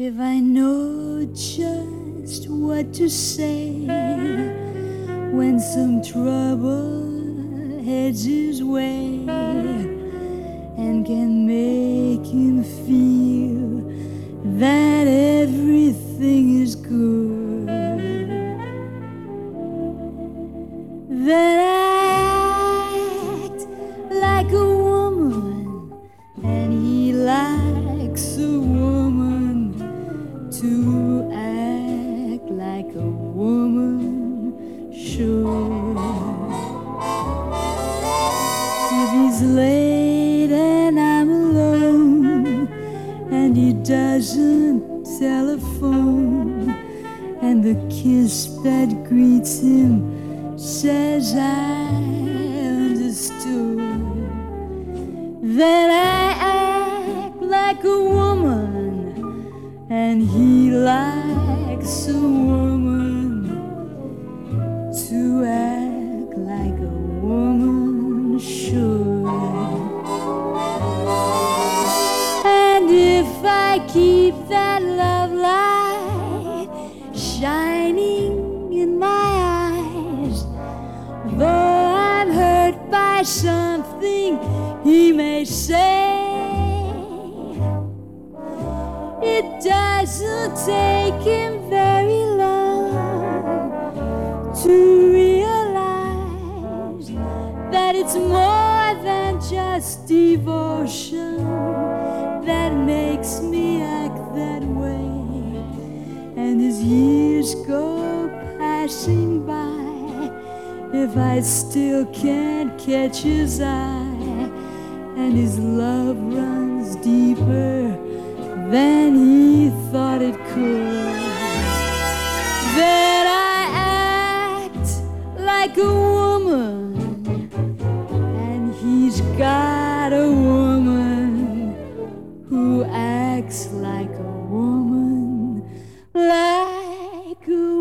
If I know just what to say when some trouble heads his way and can make him feel that everything is good, then I act like a woman and he likes a woman to act like a woman should. If he's late and I'm alone and he doesn't telephone and the kiss that greets him says I understood, then I act like a woman and he likes a woman to act like a woman should. And if I keep that love light shining in my eyes, though I'm hurt by something he may say, it doesn't take him very long to realize that it's more than just devotion that makes me act that way. And as years go passing by, if I still can't catch his eye and his love runs deeper than he thought it could, then I act like a woman and he's got a woman who acts like a woman, like a